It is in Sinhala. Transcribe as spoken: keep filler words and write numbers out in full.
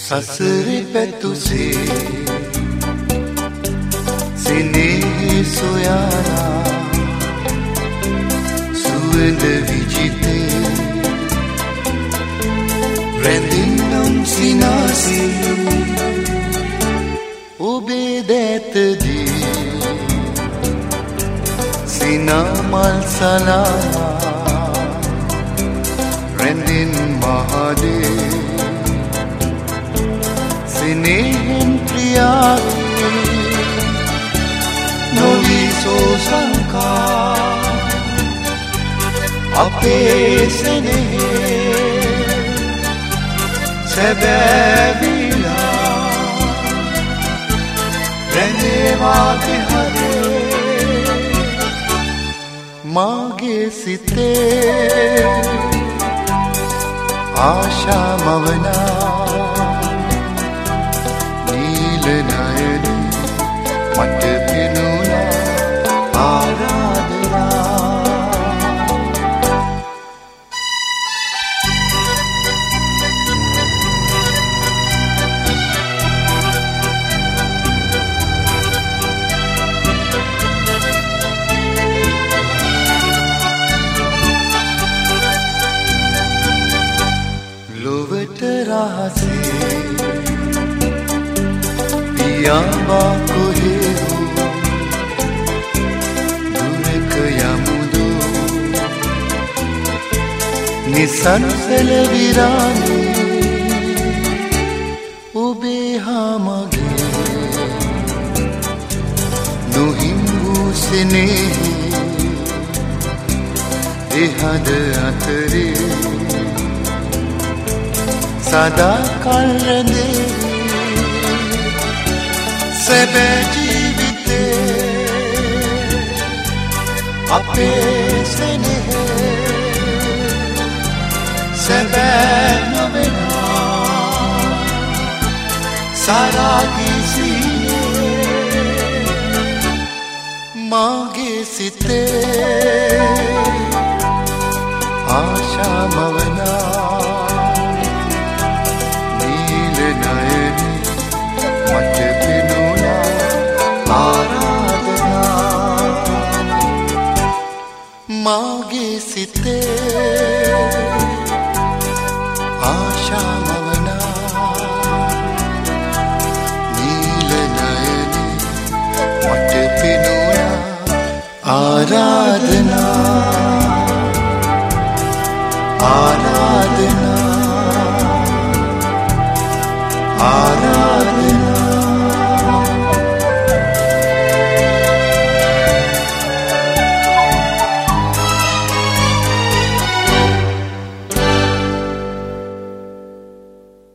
සසරේ පැතුසේ සිනේ සොයාලා සුවඳ විජිතේ රැඳෙන්නම් සිනාසේ ඔබේ දැතදී සිනාමල් සලා රැඳෙන් මහදේ සිනේහෙන් ප්‍රියාවේ නොවිසෝ සංකා අපේ සෙනෙහේ සැබෑවිලා රැඳේවාගේ හදේ මාගේ සිතේ ආශාමවනා නයන මට පෙනුණා ආරාධනා ලොවට රහසේ පියාඹා කොහෙහෝ දුරක යමුදු නිසංසල විරාමේ ඔබේ හා මගේ නොහිම් වූ සෙනෙහේ දෙහද අතරේ සදා කල් රැඳේ සැබෑ ජීවිතේ අපේ සෙනෙහේ සැබෑ නොවෙනා සරාගී සීනේ මාගේ සිතේ ආශාමවනා නීල නයනි මට මාගේ සිතේ ආශාමවනා නීල නයනි මට පෙනුණා ආරාධනා ආරාධනා